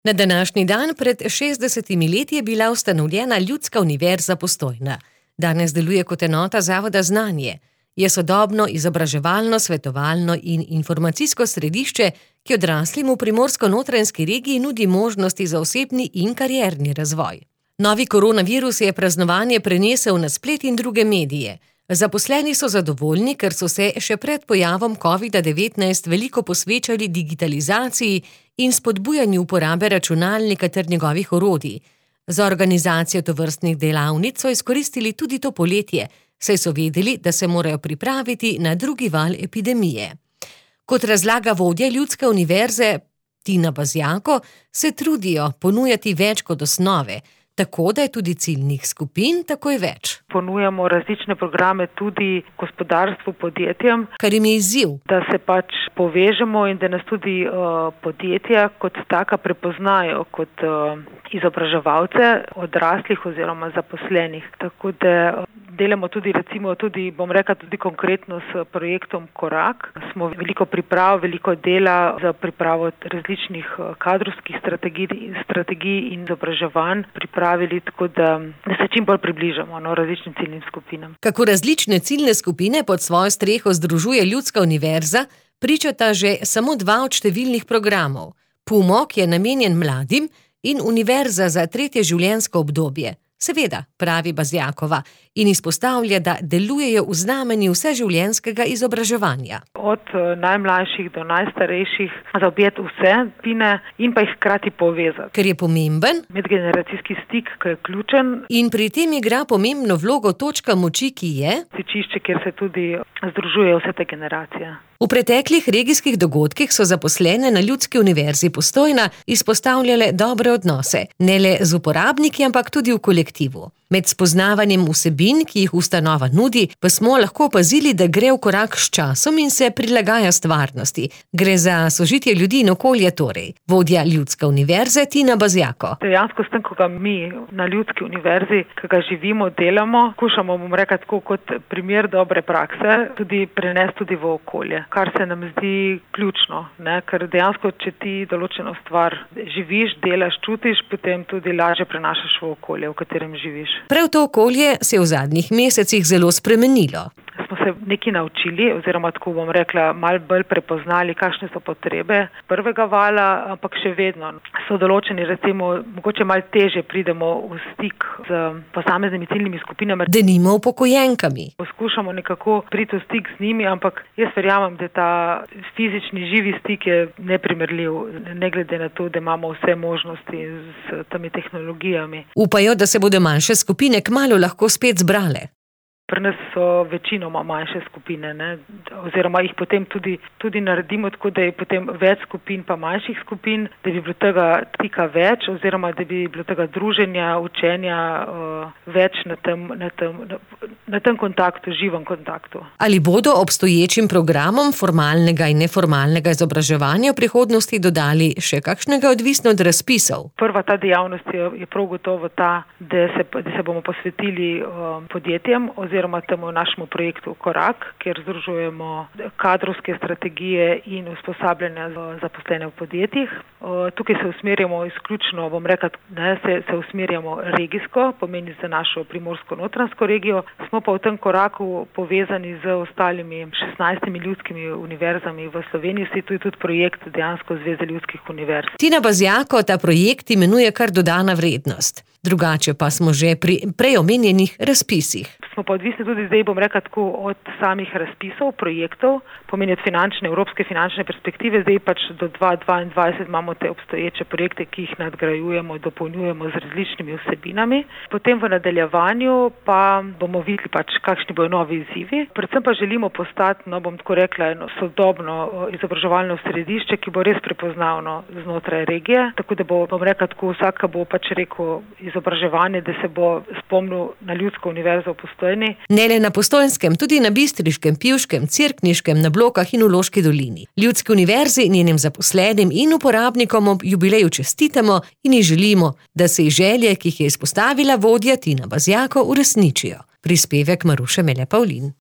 Na današnji dan pred 60 leti je bila ustanovljena Ljudska univerza Postojna. Danes deluje kot enota Zavoda Znanje. Je sodobno izobraževalno, svetovalno in informacijsko središče, ki odraslim v Primorsko-notranjski regiji nudi možnosti za osebni in karierni razvoj. Novi koronavirus je praznovanje prenesel na splet in druge medije. Zaposleni so zadovoljni, ker so se še pred pojavom COVID-19 veliko posvečali digitalizaciji in spodbujanju uporabe računalnika ter njegovih orodij. Za organizacijo tovrstnih delavnic so izkoristili tudi to poletje, saj so vedeli, da se morajo pripraviti na drugi val epidemije. Kot razlaga vodja Ljudske univerze Tina Bazjako, se trudijo ponujati več kot osnove, tako da je tudi ciljnih skupin takoj več. Ponujamo različne programe tudi gospodarstvu, podjetjem, Kar jim je izziv. da se povežemo in da nas tudi podjetja kot taka prepoznajo kot izobraževalce odraslih oziroma zaposlenih. Tako da delamo tudi tudi konkretno s projektom Korak. Smo veliko priprav, veliko dela za pripravo različnih kadrovskih strategij in izobraževanj pripravili, tako da se čim bolj približamo različnim ciljnim skupinam. Kako različne ciljne skupine pod svojo streho združuje Ljudska univerza, pričata že samo dva od številnih programov. PUMO, ki je namenjen mladim, in Univerza za tretje življenjsko obdobje. Seveda, pravi Bazjakova, in izpostavlja, da delujejo v znamenju vseživljenjskega izobraževanja. Od najmlajših do najstarejših zaobjeti vse skupine in pa jih hkrati povezati. Ker je pomemben Medgeneracijski stik, ki je ključen, in pri tem igra pomembno vlogo točka moči, ki je stičišče, kjer se tudi združujejo vse te generacije. v preteklih regijskih dogodkih so zaposlene na Ljudski univerzi Postojna izpostavljale dobre odnose, ne le z uporabniki, ampak tudi v kolektivu. Med spoznavanjem vsebin, ki jih ustanova nudi, pa smo lahko opazili, da gre v korak s časom in se prilagaja stvarnosti. Gre za sožitje ljudi in okolja torej. Vodja Ljudske univerze Tina Bazjako. Dejansko s tem, ko ga mi na Ljudski univerzi, ki ga živimo, delamo, skušamo, tako kot primer dobre prakse, tudi prenesti tudi v okolje, kar se nam zdi ključno, ne? Ker dejansko, če ti določeno stvar živiš, delaš, čutiš, potem tudi lažje prenašaš v okolje, v katerem živiš. Prav to okolje se je v zadnjih mesecih zelo spremenilo. Smo se nekaj naučili, oziroma malo bolj prepoznali, kakšne so potrebe prvega vala, ampak še vedno so določeni, mogoče malo težje pridemo v stik z posameznimi ciljnimi skupinami. Denimo upokojenkami. Poskušamo nekako priti v stik z njimi, ampak jaz verjamem, da ta fizični živi stik je neprimerljiv, ne glede na to, da imamo vse možnosti s temi tehnologijami. Upajo, da se bodo manjše skupine kmalu lahko spet zbrale. Pri nas so večinoma manjše skupine, ne? Oziroma jih potem tudi naredimo tako, da je potem več skupin pa manjših skupin, da bi bilo tega stika več oziroma da bi bilo tega druženja, učenja več na tem kontaktu, živem kontaktu. Ali bodo obstoječim programom formalnega in neformalnega izobraževanja v prihodnosti dodali še kakšnega, odvisno od razpisov? Prva ta dejavnost je prav gotovo ta, da se bomo posvetili podjetjem oziroma temu našemu projektu Korak, kjer združujemo kadrovske strategije in usposabljanja za zaposlene v podjetjih. Tukaj se usmerjamo izključno, se usmerjamo regijsko, pomeni za našo Primorsko-notranjsko regijo. Smo pa v tem koraku povezani z ostalimi 16 ljudskimi univerzami v Sloveniji. To je tudi projekt dejansko Zveze ljudskih univerz. Tina Bazjako ta projekt imenuje kar dodana vrednost. Drugače pa smo že pri prej omenjenih razpisih. Smo pa odvisni tudi zdaj, od samih razpisov, projektov, pomeni od evropske finančne perspektive, zdaj do 2022 imamo te obstoječe projekte, ki jih nadgrajujemo, dopolnjujemo z različnimi vsebinami. Potem v nadaljevanju pa bomo videli, kakšni bodo novi izzivi. Predvsem pa želimo postati, eno sodobno izobraževalno središče, ki bo res prepoznavno znotraj regije, tako da bo, vsak bo rekel izobraževanje, da se bo spomnil na Ljudsko univerzo v Postojni. Ne le na Postojnskem, tudi na Bistriškem, Pivškem, Cerkniškem, na Blokah in v Loški dolini. Ljudski univerzi, njenim zaposlenim in uporabnikom ob jubileju čestitamo in ji želimo, da se želje, ki jih je izpostavila vodja Tina Bazjako, uresničijo. Prispevek Maruše Mele Pavlin.